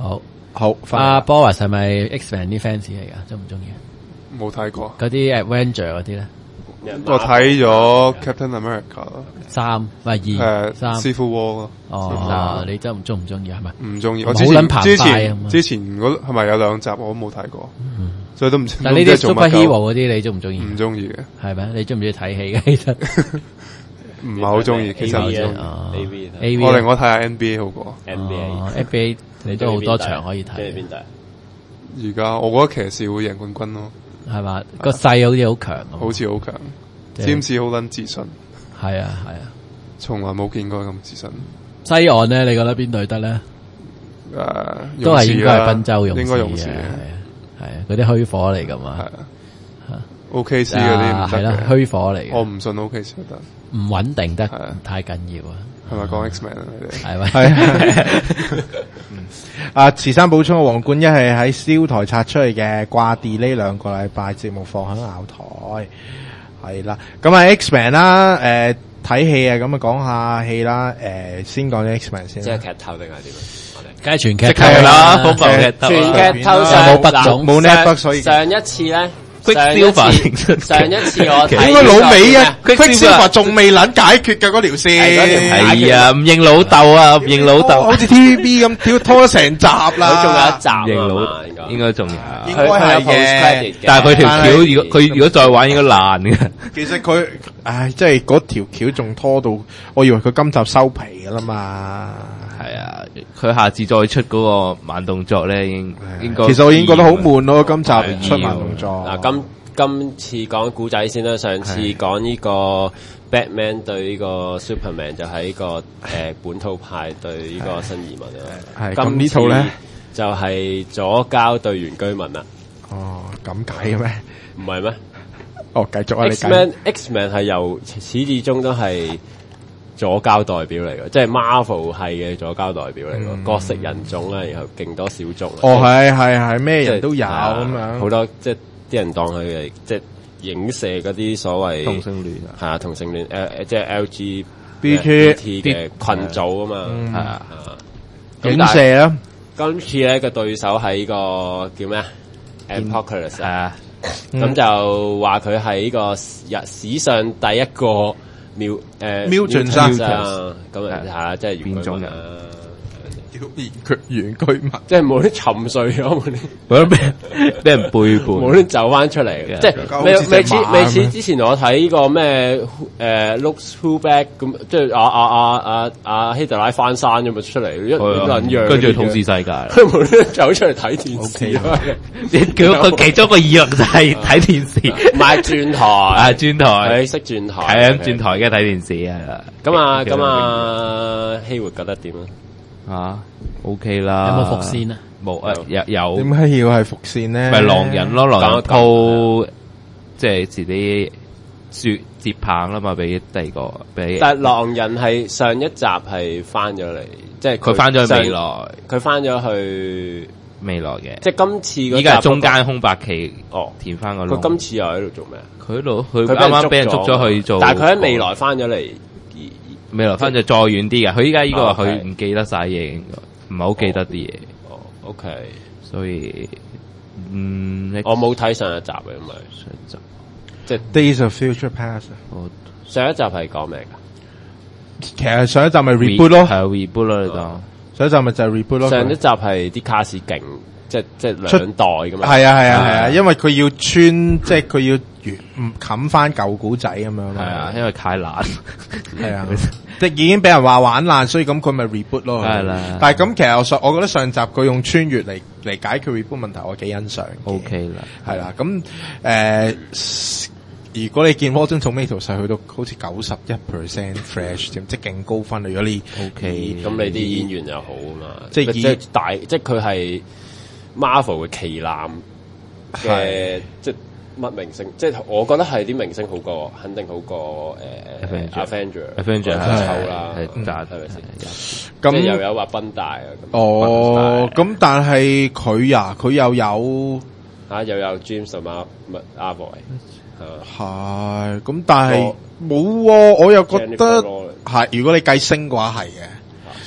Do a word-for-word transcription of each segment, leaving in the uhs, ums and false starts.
好好， 阿 Boris 係咪 X-Men 啲 fans 嚟噶？中唔中意？ 冇睇過嗰啲 Avenger 嗰啲咧， 我睇咗 Captain America 咯， 三唔係二三 Civil War 咯。 哦，你真唔中唔中意係咪？ 唔中意，我之前之前之前嗰係咪有兩集我都冇睇過，所以都唔知。 但呢啲 superhero 嗰啲你中唔中意？ 唔中意嘅， 係咪？你中唔中意睇戲嘅？其實唔係好中意，其實唔中意。 A V， 我令我睇下 N B A 好過。 N B A，N B A 你都好多場可以睇。 邊隊？ 而家我覺得騎士會贏冠軍咯， 係嘛？個勢好似好強， 好似好強，詹士好撚自信。 係啊係啊， 從來冇見過咁自信。 西岸咧，你覺得邊隊得咧？ 誒， 都係應該係賓州勇士， 應該勇士係啊，嗰啲虛火嚟噶嘛。 係啊 ，O K C 嗰啲係啦，虛火嚟嘅。 我唔信 O K C 得， 唔穩定得太緊要啊。 係咪講 X-Men 啊？你哋係咪？ 係。啊，慈山補充嘅皇冠一係喺燒台拆出嚟嘅，掛 delay 兩個禮拜，節目放喺拗台。係啦，咁啊 X-Men 啦，誒睇戲啊，咁啊講下戲啦，誒先講啲 X-Men 先。 即係劇透定係點啊？ 梗係全劇透啦， 瘋狂劇透，全劇透上冇筆種， 冇 netbook，所以上一次咧。 上一次上一次我睇應該老尾啊 ，Quicksilver 仲未撚解決嘅嗰條線， 係啊，唔認老豆啊，唔認老豆， 好似 T V B 咁，跳拖咗成集啦， 佢仲有一集啊， 認老應該仲有， 應該係嘅， 但係佢條橋如果佢如果再玩應該爛嘅。 其實佢，唉，即係嗰條橋仲拖到，我以為佢今集收皮噶啦嘛。 係啊，佢下次再出嗰個慢動作咧，應應該。 其實我已經覺得好悶咯，今集出慢動作。 嗱，今今次講古仔先啦，上次講呢個 Batman 對呢個 Superman 就喺個誒本土派對呢個新移民啊。 係咁呢套咧就係左膠對原居民啦。 哦，咁解嘅咩？ 唔係咩？ 哦，繼續啊！你 X-Men X-Men 係由始至終都係左膠代表嚟嘅，即係 Marvel 係嘅左膠代表嚟嘅，各色人種啦，然後勁多小眾。 哦，係係係，咩人都有咁樣， 好多即係啲人當佢係即係影射嗰啲所謂同性戀啊， 係啊同性戀誒即係 L G B T 嘅群組啊嘛，係啊影射啊！ 今次咧個對手係個叫咩啊 Apocalypse 啊。咁就話佢係呢個日史上第一個瞄誒瞄準生啊，咁啊係啊，即係原種人啊， 原居原居民， 即係冇啲沉睡咗，冇啲冇俾俾人背叛， 冇啲走翻出嚟，即係未未似未似之前我睇呢個咩誒 Looks Who Back 咁，即係阿阿阿阿阿希特拉翻山咁咪出嚟一撚樣， 跟住統治世界， 佢冇啲走出嚟睇電視。 佢佢其中一個意欲就係睇電視， 唔係轉台， 啊轉台， 你識轉台， 係啊轉台嘅睇電視啊。 咁啊咁啊，希活覺得點啊？ 啊 OK 啦， 有冇伏線啊？ 冇啊，有有。 點解要係伏線咧？ 咪狼人咯，狼人鋪即係自己接接棒啦嘛，俾第二個俾。 但係狼人係上一集係翻咗嚟，即係佢翻咗去未來， 佢翻咗去未來嘅。 即係今次嗰依家係中間空白期， 哦， 填翻個窿。 佢今次又喺度做咩啊？ 佢喺度，佢啱啱俾人捉咗去做。 但係佢喺未來翻咗嚟。 未來翻就再遠啲嘅，佢依家呢個佢唔記得晒嘢，應該唔係好記得啲嘢。 哦 ，OK， 所以嗯， 我冇睇上一集嘅，因為上一集即係 Days of Future Past。 上一集係講咩噶？ 其實上一集咪 reboot 咯， 係 reboot 咯，你講上一集咪就係 reboot 咯。 上一集係啲卡士勁，即係即係兩代咁樣。 係啊係啊係啊，因為佢要穿，即係佢要完唔冚翻舊古仔咁樣咯。 係啊，因為太爛。 係啊，即係已經俾人話玩爛，所以咁佢咪 reboot 咯。 係啦。 但係咁其實我上，我覺得上集佢用穿越嚟嚟解決 reboot 問題，我幾欣賞。 OK 啦， 係啦。咁誒，如果你見 Rotten Tomatoes 係去到好似九十一 percent fresh，即係勁高分。如果你 OK，咁你啲演員又好啊嘛， 即係即係大，即係佢係 Marvel 嘅旗艦嘅，即係。乜明星？即係我覺得係啲明星好過，肯定好過誒 Avenger。Avenger 抽啦，係渣係咪先？咁又有話賓大啊。 哦，咁但係佢呀，佢又有啊，又有 James 啊，乜阿 boy 係咁，但係冇喎。我又覺得係，如果你計星嘅話係嘅。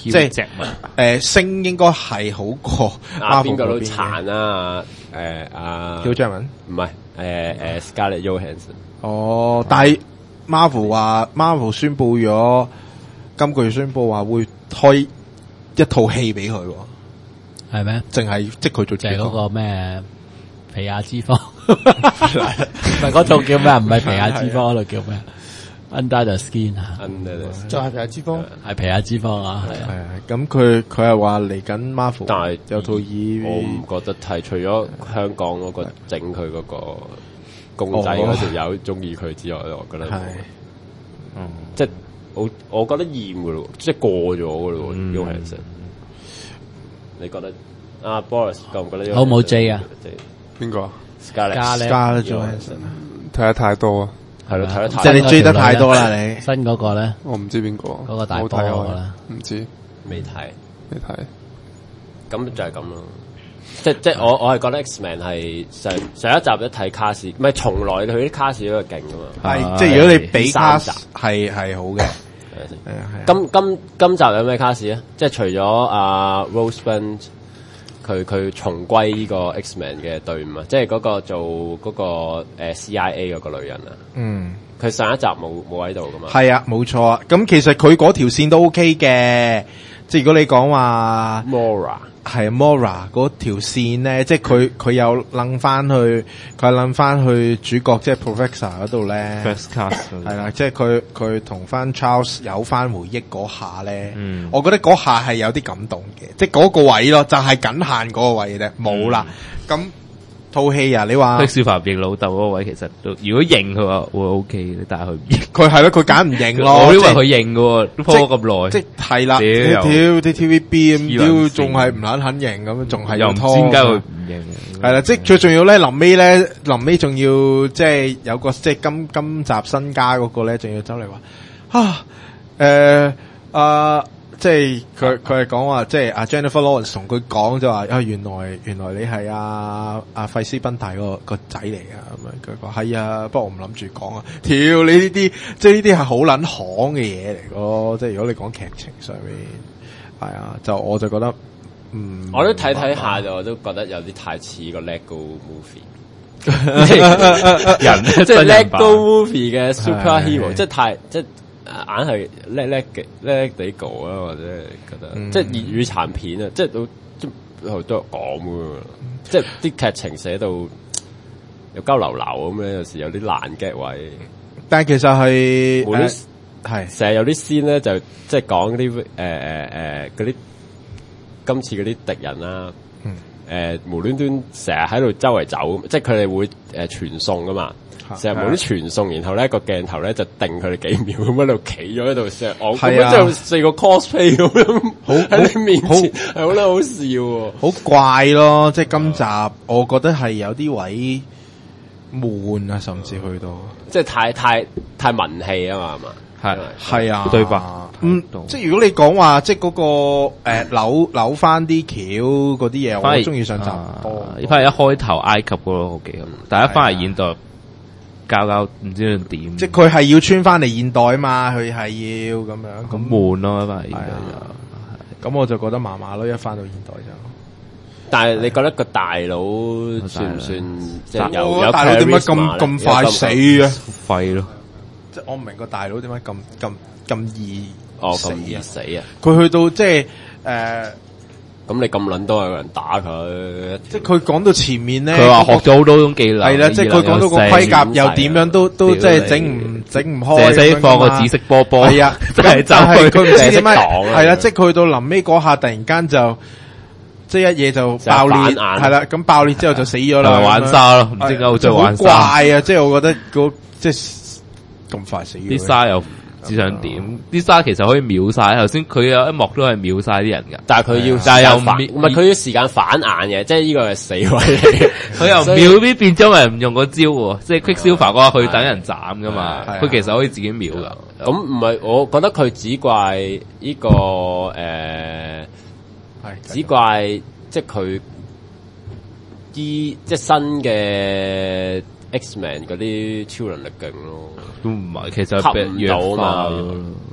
即係誒星應該係好過啊邊個都殘啊誒啊 Hugh Jackman 唔係誒誒 Scarlett Johansson 哦，但係 Marvel 話 Marvel 宣布咗今個月宣布話會開一套戲俾佢， 係咩？ 淨係即佢做就係嗰個咩皮亞脂肪，唔係嗰套叫咩？唔係皮亞脂肪嗰度叫咩？Under the Skin 啊， 就係皮亞脂肪， 係皮亞脂肪啊，係啊。 係啊，咁佢佢係話嚟緊 Marvel， 但係有套以我唔覺得係除咗香港嗰個整佢嗰個公仔嗰條友中意佢之外，我覺得係，嗯，即係我我覺得厭噶咯，即係過咗噶咯，Johansson。你覺得阿 Boris 覺唔覺得？ 好冇 J 啊？ 邊個 ？Scarlett Johansson 睇得太多啊！ 係咯，睇得太即係你追得太多啦！你新嗰個咧， 我唔知邊個， 嗰個大波嗰個啦， 唔知未睇未睇， 咁就係咁咯。即即我我係覺得 X-Men 係上上一集一睇卡士，唔係從來佢啲卡士都係勁噶嘛。 係即係如果你比卡士係係好嘅。 係啊，今今今集有咩卡士啊？即係除咗阿 Rose Byrne，佢佢重歸呢個 X-Men 嘅隊伍啊，即係嗰個做嗰、嗰個誒、呃、C I A 嗰個女人啊。嗯，佢上一集冇冇喺度噶嘛？ 係啊，冇錯啊。咁其實佢嗰條線都 OK 嘅，即係如果你講話 Mora。 係 Mora 嗰條線咧，即係佢佢又掕翻去，佢掕翻去主角即係 Professor 嗰度咧。 First Class 係啦，即係佢佢同翻 Charles 有翻回憶嗰下咧，嗯、我覺得嗰下係有啲感動嘅，即係嗰個位咯，就係、是、僅限嗰個位嘅啫，冇啦。咁、嗯、套戲啊，你話小凡認老豆嗰個位其實都，如果認佢話會 OK，但係佢唔認， 佢係咯，佢揀唔認咯。 我以為佢認嘅，都拖咗咁耐。 即係啦，屌啲 T V B 咁，屌仲係唔肯肯認咁，仲係要拖。又唔知點解佢唔認？係啦，即係最重要咧，臨尾咧，臨尾仲要即係有個即係今今集新加嗰個咧，仲要走嚟話啊，誒啊！即係佢佢係講話，即係阿 Jennifer Lawrence 同佢講就話啊，原來原來你係阿阿費斯賓大個個仔嚟噶，咁樣佢話係啊，不過我唔諗住講啊。條你呢啲即係呢啲係好撚行嘅嘢嚟咯，即係如果你講劇情上面係啊，就我就覺得嗯， 我都睇睇下就我都覺得有啲太似個 Lego movie 人，即係 Lego movie 嘅 superhero，即係太即係。硬係叻叻嘅叻叻地個啦，或者覺得、嗯、即係粵語殘片啊，即係都即係都講嘅，即係啲劇情寫到又交流流咁樣，有時有啲爛嘅位。 但係其實係冇係成日有啲先咧，就即係講啲誒誒誒嗰啲今次嗰啲敵人啦，誒、嗯呃、無端端成日喺度周圍走，即係佢哋會誒傳送噶嘛。成日冇啲傳送，然後咧個鏡頭咧就定佢哋幾秒咁喺度企咗喺度，成日我咁樣就四個 cosplay 咁樣，好喺你面前係好得好笑喎， 好怪咯！即係今集我覺得係有啲位悶啊，甚至去到即係太太太文氣啊嘛，係嘛？ 係係啊， 對白嗯，即係如果你講話即係嗰個誒扭扭翻啲橋嗰啲嘢，我中意上集多。 反而一開頭埃及嗰個好幾好，但係一翻嚟現代。教教唔知點， 即係佢係要穿翻嚟現代啊嘛，佢係要咁樣咁悶咯，因為現代就咁我就覺得麻麻咯，一翻到現代就。 但係你覺得個大佬算唔算即係有有大佬點解咁咁快死啊？ 廢咯！ 即係我唔明個大佬點解咁咁咁易哦咁易死啊！ 佢去到即係誒。 咁你咁撚多有人打佢， 即係佢講到前面咧， 佢話學咗好多種技能， 係啦，即係佢講到個盔甲又點樣都都即係整唔整唔開， 射死放個紫色波波， 係啊， 就係就係佢唔知點解，係啦，即係佢去到臨尾嗰下突然間就即係一嘢就爆裂，係啦，咁爆裂之後就死咗啦， 玩沙咯，唔知點解好中意玩沙， 好怪啊！即係我覺得嗰即係咁快死啲沙又。只想點啲沙其實可以秒晒，頭先佢有一幕都係秒晒啲人噶， 但係佢要，但係又唔唔係佢要時間反眼嘅，即係呢個係死位嚟。 佢又秒邊變咗咪唔用個招喎，即係 Quicksilver 嗰下佢等人斬噶嘛，佢其實可以自己秒噶。 咁唔係，我覺得佢只怪呢個誒，係只怪即係佢啲即係新嘅 X-Men 嗰啲超能力勁咯。 都唔係，其實吸唔到嘛。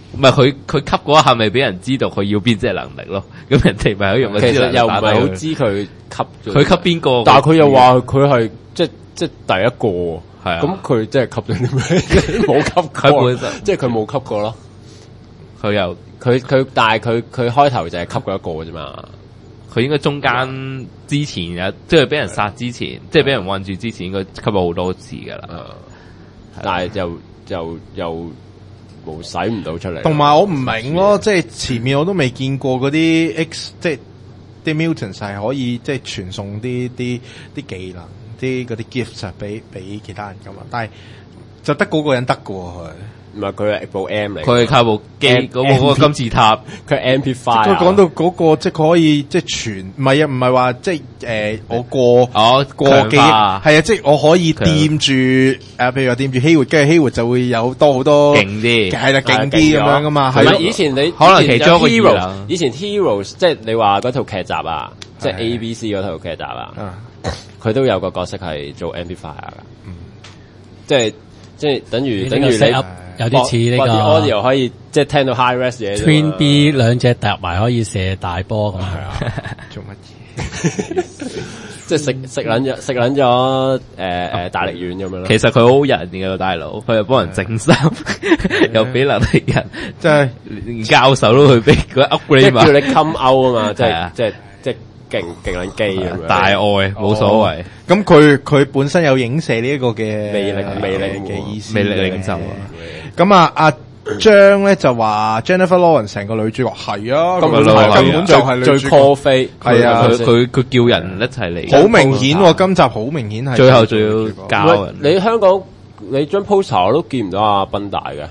唔係佢佢吸嗰下咪俾人知道佢要邊隻能力咯，咁人哋咪可以用個其知能實又唔係好知知佢吸咗佢吸邊個， 但係佢又話佢係即即第一個， 係啊， 咁佢即係吸咗啲咩？冇吸過， 佢本身即係佢冇吸過咯。 佢又佢佢但係佢佢開頭就係吸過一個啫嘛。 佢應該中間之前有即係俾人殺之前，即係俾人困住之前，應該吸過好多次噶啦。 但係又又又冇使唔到出嚟。 同埋我唔明咯，即係前面我都未見過嗰啲 X， 即係啲 mutants 係可以即係傳送啲啲啲技能、啲嗰啲 gifts 啊，俾俾其他人噶嘛。但係就得嗰個人得㗎喎佢。 唔係佢係部 M 嚟， 佢係靠部機嗰個嗰個金字塔， 佢 amplify。 佢講到嗰個即係佢可以即係傳，唔係啊，唔係話即係誒我過哦過記憶係啊，即係我可以掂住誒，譬如話掂住希活，跟住希活就會有多好多勁啲， 係啦，勁啲咁樣噶嘛。 係咪以前你可能其中一個 hero，以前 heroes 即係你話嗰套劇集啊，即係 A B C 嗰套劇集啊，佢都有個角色係做 amplifier 噶，即係即係等於等於你。 有啲似呢個 audio 可以即係聽到 high res 嘢 ，Twin B 兩隻搭埋可以射大波咁樣， 做乜嘢？ 即係食食撚咗食撚咗誒誒大力丸咁樣咯。 其實佢好人嘅大佬，佢又幫人整衫，又俾能力人， 即係連教授都去俾佢 upgrade 嘛， 叫你 come out 啊嘛，即係即係即係勁勁撚機咁樣。 大愛冇所謂。 咁佢佢本身有影射呢一個嘅魅力魅力嘅意思， 魅力領袖啊！ 咁啊，阿張咧就話 Jennifer Lawrence 成個女主角係啊，根本係根本就係女最主角 call 飛， 係啊，佢佢佢叫人一齊嚟， 好明顯喎，今集好明顯係最後仲要教人。 你香港你張 poster 我都見唔到阿賓大嘅。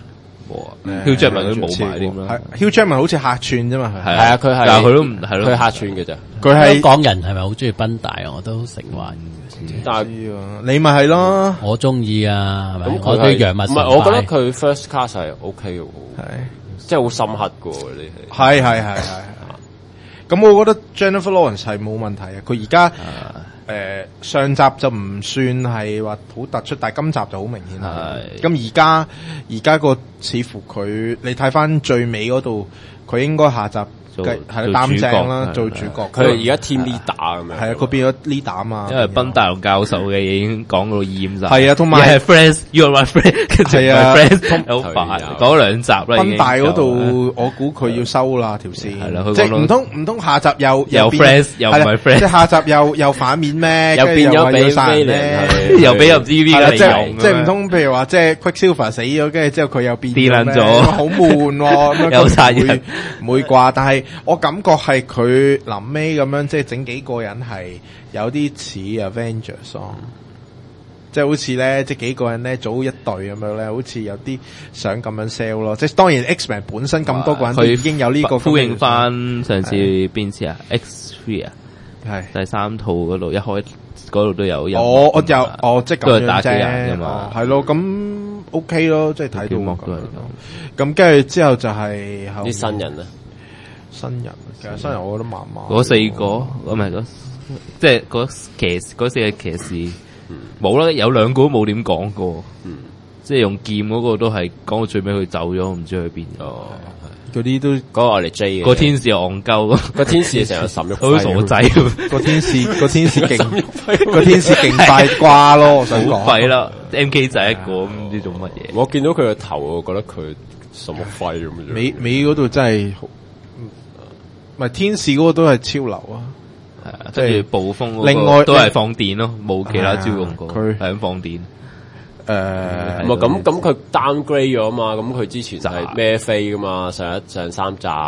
Hugh Jackman 都冇埋添啦 ，Hugh Jackman 好似客串啫嘛， 係啊，佢係， 但係佢都唔係咯， 佢客串嘅咋。 佢係香港人係咪好中意賓大啊？我都成話， 但係你咪係咯， 我中意啊，係咪？ 咁我對楊冪唔係，我覺得佢 first class 係 OK 嘅， 係即係好深刻嘅喎，你係係係係。咁我覺得 Jennifer Lawrence 係冇問題啊，佢而家。誒、呃、上集就唔算係話好突出，但係今集就好明顯係。咁而家而家個似乎佢，你睇翻最尾嗰度，佢應該下集係擔正啦，做主角。 佢而家 team leader 咁樣。係啊，佢變咗 leader 啊嘛。 因為賓大龍教授嘅嘢已經講到厭晒。 係啊，同埋 friends，you are my friend，跟住 my friend 好煩，講兩集啦。 賓大嗰度，我估佢要收啦條線。 係啦， 即係唔通唔通下集又又 friends 又唔係 friend， 即係下集又又反面咩？ 又變咗俾咩咧？ 又俾入 T V 嘅利用。 即係唔通譬如話，即係 Quicksilver 死咗，跟住之後佢又變咗， 好悶喎。 有殺人唔會啩？但係我感覺係佢臨尾咁樣，即係整幾個人係有啲似 Avengers 咯，即係好似咧，即係幾個人咧組一隊咁樣咧，好似有啲想咁樣 sell 咯。即係當然 X-Men 本身咁多個人都已經有呢個呼應翻上次邊次啊 X three 啊，係第三套嗰度一開嗰度都有人。 我我有哦，即係咁樣啫， 打機人㗎嘛， 係咯，咁 OK 咯，即係睇到幕都係咁。 咁跟住之後就係啲新人啊。 新人，其實新人我覺得麻麻。 嗰四個，唔係嗰，即係嗰騎嗰四個騎士，冇啦，有兩個都冇點講過。即係用劍嗰個都係講到最尾佢走咗，唔知去邊咗。 嗰啲都嗰個我哋 J 嘅。 個天使戇鳩， 個天使成日沈玉輝， 好傻仔。 個天使個天使勁，個天使勁快瓜咯，我想講。 廢啦 ，M K 仔一個唔知做乜嘢。 我見到佢個頭，我覺得佢沈玉輝咁樣。 尾尾嗰度真係。唔係天使嗰個都係超流啊， 係啊，即係暴風嗰個另外都係放電咯，冇其他招用過， 佢係咁放電。 誒， 唔係咁咁佢 downgrade 咗嘛，咁佢之前就係孭飛噶嘛，上一上三集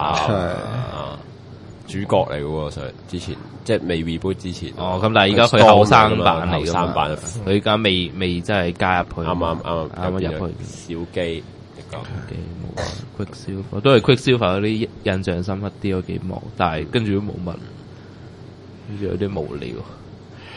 主角嚟嘅喎，上之前即係未 reboot 之前。 哦，咁但係而家佢後生版嚟， 後生版佢而家未未真係加入去， 啱啱啱啱入去小機。 冇啊 Quicksilver 都係 Quicksilver 嗰啲印象深刻啲嗰幾幕，但係跟住都冇乜，跟住有啲無聊。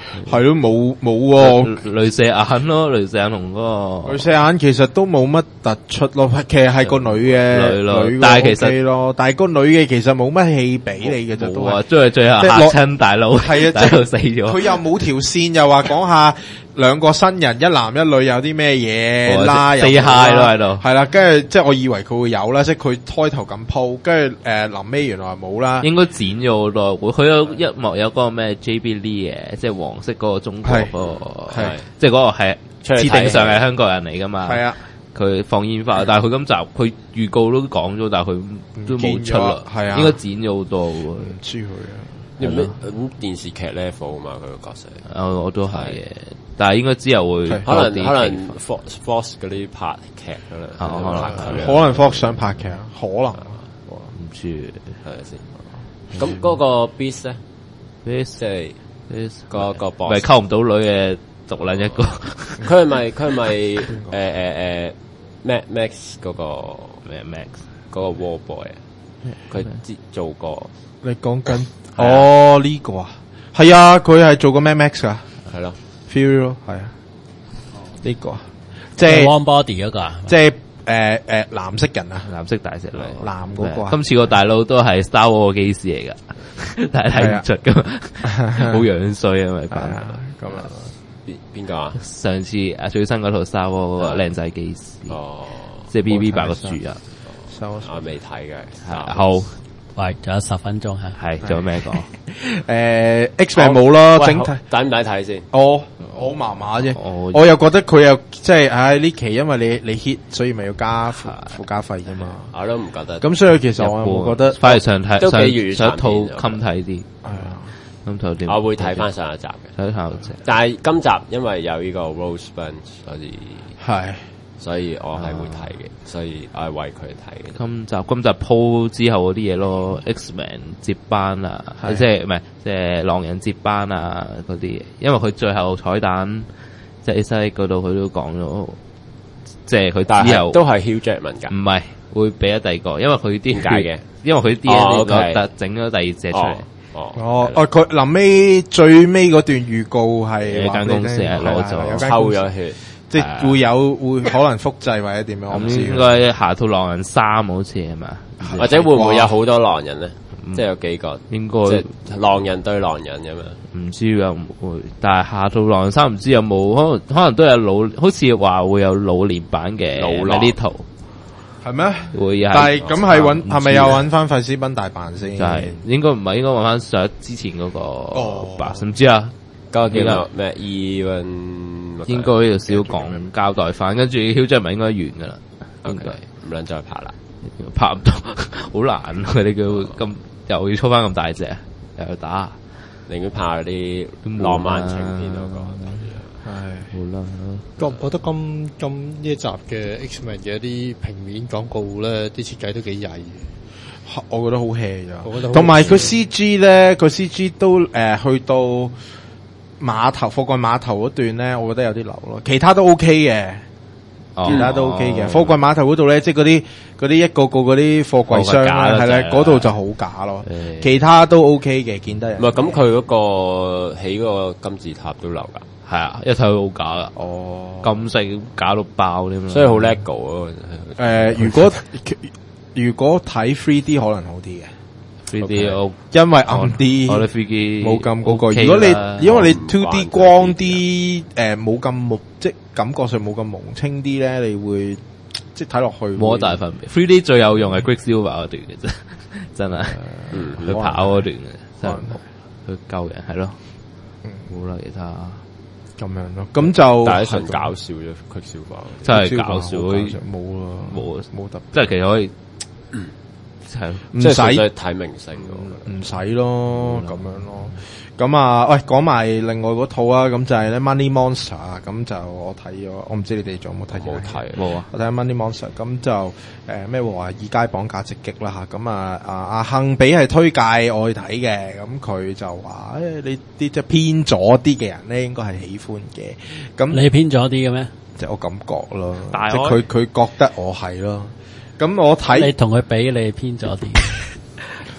係咯，冇冇喎， 鐳射眼咯，鐳射眼同嗰個鐳射眼其實都冇乜突出咯，其實係個女嘅女咯女嘅但係其實 OK 咯，但係個女嘅其實冇乜戲俾你嘅啫，都係冇啊，即係最後即係嚇親大佬， 係啊， 大佬死咗， 佢又冇條線，又話講下兩個新人一男一女有啲咩嘢哦啦，又 say 冇啦 hi 咯喺度係啦，跟住即係我以為佢會有啦，即係佢開頭咁鋪，跟住誒臨尾原來冇啦， 應該剪咗好多。佢有一幕有嗰個咩 J B Lee 嘅，即係黃色嗰個中國嗰個， 係即係嗰個係出嚟睇設定上係香港人嚟噶嘛。 係啊， 佢放煙花，但係佢今集佢預告都講咗，但係佢都冇出啦。 係啊應該剪咗好多喎。 唔知佢啊。 咁咁電視劇 level 啊嘛，佢個角色。 我我都係嘅，但係應該之後會係可能多啲可能 Fox Fox 嗰啲拍劇可能可能拍佢可能 Fox 想拍劇啊，可能唔知係咪先？咁嗰個 Beast 咧， Beast 即係個個咪 boss， 溝唔到女嘅獨撚一個佢係咪佢係咪誒誒誒 Mad Max 嗰個咩 Max 嗰個 War Boy 啊？佢之做過你講緊哦呢個啊，係啊，佢係做過 Mad Max 噶係咯， ，Fury 咯，係啊，呢個啊，即係 One Body 嗰個啊， 即係誒誒藍色人啊， 藍色大隻佬， 藍嗰個啊今次個大佬都係 Star Wars 嘅機師嚟噶，但係睇唔出噶嘛，好樣衰啊咪扮。 係啊，咁啊， 邊邊個啊？ 上次啊最新嗰套 Star Wars 嗰個靚仔機師， 哦， 即係 B B 八個樹啊， 收我未睇嘅。 係好喂，仲有十分鐘嚇。 係仲有咩講？ 誒 X-Men 冇咯， 喂整體抵唔抵睇先？ 我我麻麻啫， 我我又覺得佢又即係唉呢期因為你你 hit，所以咪要加附附加費啫嘛。 我都唔覺得。 咁所以其實我我覺得反而想睇都幾粵語上上一套殘片襟睇啲， 係啊， 咁套點？ 我會睇翻上一集嘅， 睇下隻， 但係今集因為有呢個 Rose Bunch，所以係所以我係會睇嘅，所以我係為佢睇嘅。 今集今集鋪之後嗰啲嘢咯，X-Men 接班啊， 係即係唔係即係狼人接班啊嗰啲嘢，因為佢最後彩蛋即係 A 嗰度佢都講咗，即係佢但之後係都係 Hugh Jackman 㗎。 唔係會俾咗第二個，因為佢啲點解嘅？ 因為佢 D N 哦 A ，OK 嗰特整咗第二隻出嚟哦，哦， 哦哦，佢臨尾最尾嗰段預告係有間公司係攞咗有間抽公司咗血。 即係會有會可能複製或者點樣，我唔知。 咁應該下套狼人三好似係咪？ 或者會唔會有好多狼人咧？即係有幾個， 應該即係狼人對狼人咁樣。 唔知啊，唔會。但係下套狼人三唔知有冇，可能可能都有老，好似話會有老年版嘅老狼呢套， 係咩？ 會有。 但係咁係揾係咪又揾？ 揾翻費斯賓大扮先？ 就係應該唔係，應該揾翻上之前嗰個哦吧？唔知啊， 嗰個叫做咩 Evan， 應該要少講交代翻，跟住囂張咪應該完噶啦，應 OK， 該唔撚再拍啦。 拍唔到，好難佢哋叫咁又要操翻咁大隻，又要打， 寧願拍嗰啲都冇浪漫啦情片嗰個。 係好啦。 覺唔覺得今今呢一集嘅 X-Men 嘅一啲平面廣告咧，啲設計都幾曳嘅。 我覺得好 hea 咋， 我覺得好同埋 hea 佢 C G 咧，佢 C G 都誒、呃、去到碼頭貨櫃碼頭嗰段咧，我覺得有啲流咯，其他都 OK 嘅。 哦其他都 OK 嘅，貨櫃碼頭嗰度咧，即係嗰啲嗰啲一個個嗰啲貨櫃箱咧， 貨櫃架啦係咧就係嗰度就好假咯。 誒其他都 OK 嘅，見得人。 唔係咁，佢嗰個起嗰個金字塔都流㗎， 係啊，一睇好假噶， 哦， 咁細假到爆添啦， 所以好 lego 咯。 誒，如果如果睇 three D 可能好啲嘅， three D 我因為暗啲， 我覺得 three D 冇咁嗰個。 OK 如果啦你因為你唔 two D 慣光啲，誒冇咁木，即係感覺上冇咁蒙清啲咧，你會即係睇落去冇乜大分別。three D 最有用係 Quicksilver 嗰段嘅啫，真係嗯， 佢跑嗰段嘅，真係佢救人係咯，冇啦其他咁樣咯。咁就但係純搞笑啫，佢笑話。 真係搞笑， 冇啦， 冇冇得， 即係其實可以係唔即係純粹使睇明星㗎唔使咯，咁樣咯。咁啊，喂，講埋另外嗰套啊，咁就係咧 Money Monster 啊，咁就我睇咗，我唔知你哋仲有冇睇？ 冇睇冇啊， 我睇 Money Monster，咁就誒咩華爾街綁架直擊啦嚇，咁啊啊阿幸比係推介我去睇嘅，咁佢就話誒、哎、你啲即係偏左啲嘅人咧，應該係喜歡嘅。咁你偏咗啲嘅咩？ 即係我感覺咯， 大即係佢佢覺得我係咯。咁我睇你同佢比，你偏咗啲。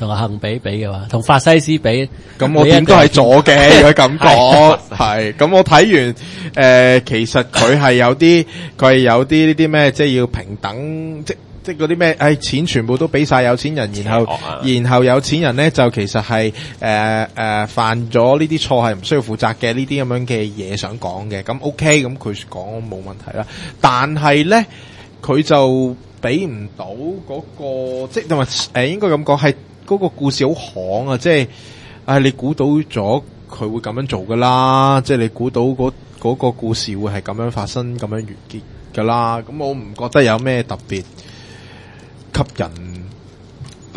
同阿幸比比嘅話，同法西斯比， 咁我點都係左嘅，如果咁講係。咁我睇完誒、呃，其實佢係有啲，佢係有啲呢啲咩，即係要平等，即即嗰啲咩，誒錢全部都俾晒有錢人，然後、啊、然後有錢人咧就其實係誒誒犯咗呢啲錯係唔需要負責嘅呢啲咁樣嘅嘢想講嘅。咁 OK， 咁佢講冇問題啦。但係咧，佢就俾唔到嗰個，即係同埋誒應該咁講係。嗰個故事好行啊，即係，唉，你估到咗佢會咁樣做噶啦，即係你估到嗰嗰個故事會係咁樣發生，咁樣完結噶啦。咁我唔覺得有咩特別吸引到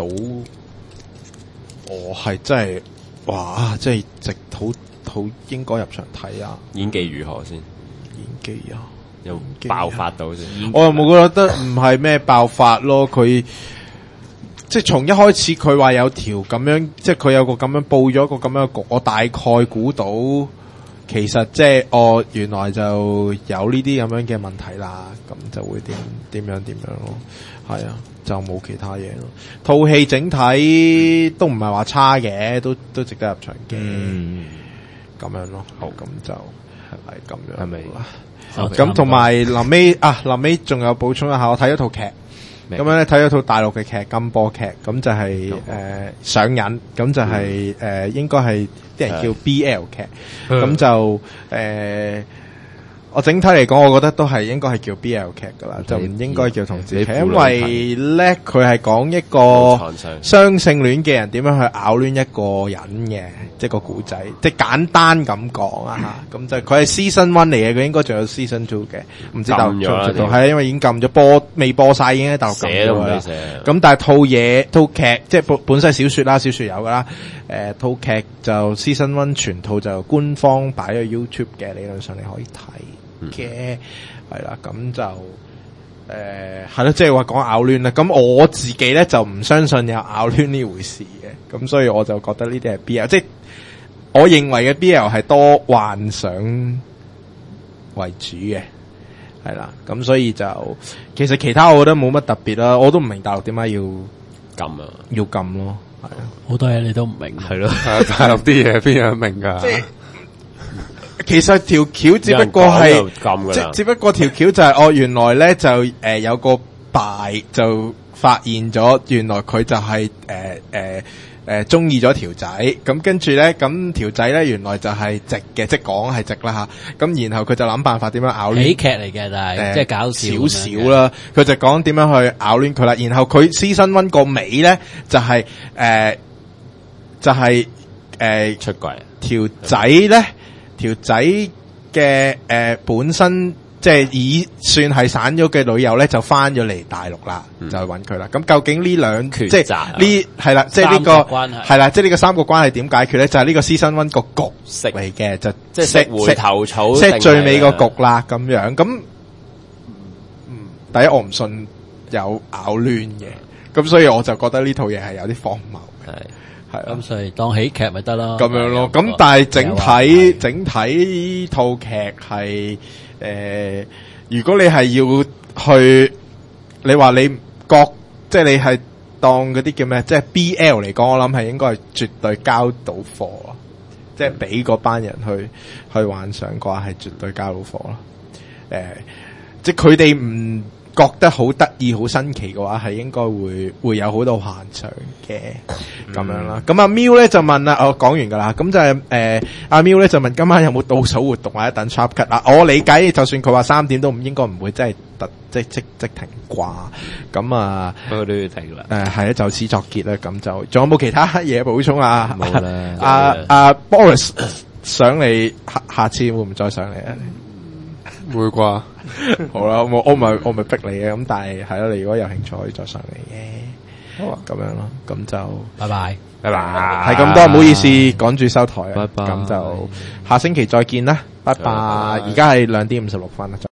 我，係真係，哇，即係直好好應該入場睇啊！ 演技如何先？ 演技啊， 有爆發到先？ 我又冇覺得唔係咩爆發咯，佢。即係從一開始佢話有條咁樣，即係佢有個咁樣報咗個咁樣嘅局，我大概估到其實即係哦，原來就有呢啲咁樣嘅問題啦，咁就會點點樣點樣咯，係啊，就冇其他嘢咯。套戲整體都唔係話差嘅，都都值得入場嘅，咁、嗯、樣咯。好，咁就係咪咁樣？係咪？咁同埋臨尾啊，臨尾仲有補充一下，我睇咗套劇。咁樣咧睇咗套大陸嘅劇金波劇，咁就係、是、誒、呃、上癮，咁就係、是、誒、嗯呃、應該係啲人叫 B L 劇，咁、嗯、就誒。呃我整體嚟講，我覺得都係應該係叫 B L 劇噶啦，就唔應該叫同志劇，因為咧佢係講一個雙性戀嘅人點樣去咬攣一個人嘅，即係個古仔，即係簡單咁講啊吓。咁就佢係 season one 嚟嘅，佢應該仲有 season two 嘅，唔知道做唔做到？係因為已經撳咗播，未播晒已經喺大陸撳咗啦。咁但係套嘢套劇即係本本身小說啦，小說有噶啦。誒、呃，套劇就 season one 全套就官方擺喺 YouTube 嘅，理論上你可以睇。嘅係啦，咁就誒係咯，即係話講咬攣啦。咁我自己咧就唔相信有咬攣呢回事嘅，咁所以我就覺得呢啲係 B L， 即係我認為嘅 B L 係多幻想為主嘅，係啦。咁所以就其實其他我覺得冇乜特別啦，我都唔明大陸點解要禁啊，要禁咯，係啊， 好多嘢你都唔明，係咯， 大陸啲嘢邊有明噶？ 即係。其實條橋只不過係，即只不過條橋就係、是、哦，原來咧就誒、呃、有個敗就發現咗，原來佢就係誒誒誒中意咗條仔，咁跟住咧咁條仔咧原來就係直嘅，即係講係直啦吓，咁然後佢就諗辦法點樣咬攣。喜劇嚟嘅，但係、呃、即係搞笑少少啦。佢就講點樣去咬攣佢啦，然後佢 season one 個尾咧就係、是、誒、呃、就係、是、誒、呃、 出櫃條仔咧。條仔嘅誒本身即係已算係散咗嘅女友咧，就翻咗嚟大陸啦，嗯、就去揾佢啦。咁究竟呢兩即係呢係啦，即係呢、這個係啦，即係呢個三個關係點解決咧？就係、是、呢個 season one 個局食嚟嘅，就即係食回頭草，即係最尾個局啦咁樣。咁嗯，第一我唔信有咬攣嘅，咁所以我就覺得呢套嘢係有啲荒謬嘅。係咁所以當喜劇咪得咯， 咁樣咯。咁但係整體整體套劇係誒，如果你係要去，你話你覺即係你係當嗰啲叫咩？即係 B L 嚟講，我諗係應該係絕對交到貨，即係俾嗰班人去去幻想嘅話，係絕對交到貨咯。誒、呃，即係佢哋唔覺得好得意、好新奇嘅話，係應該會會有好多幻想嘅咁樣啦。咁阿 Miu 咧就問啦，我講完噶啦。咁就係誒阿 Miu 咧就問今晚有冇倒數活動或者等 sharp cut 啊？我理解，就算佢話三點都唔應該唔會真係突即即即停掛。咁啊， 不過都要停啦。 誒係啊，就此作結啦。咁就仲有冇其他嘢補充啊？ 冇啦。 阿阿 Boris 上嚟，下下次會唔會再上嚟啊？ 會啩？ 好啦，我我咪我咪逼你嘅，咁但係係咯，你如果有興趣可以再上嚟嘅，好啊，咁樣咯，咁就拜拜， 拜拜，係咁多，唔好意思，趕住收台，拜拜，咁就下星期再見啦，拜拜，而家係兩點五十六分啦。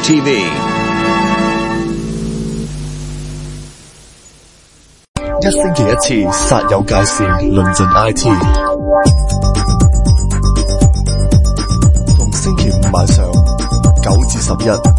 T V。一星期一次，煞有介事，論盡 I T。逢星期五晚上九至十一。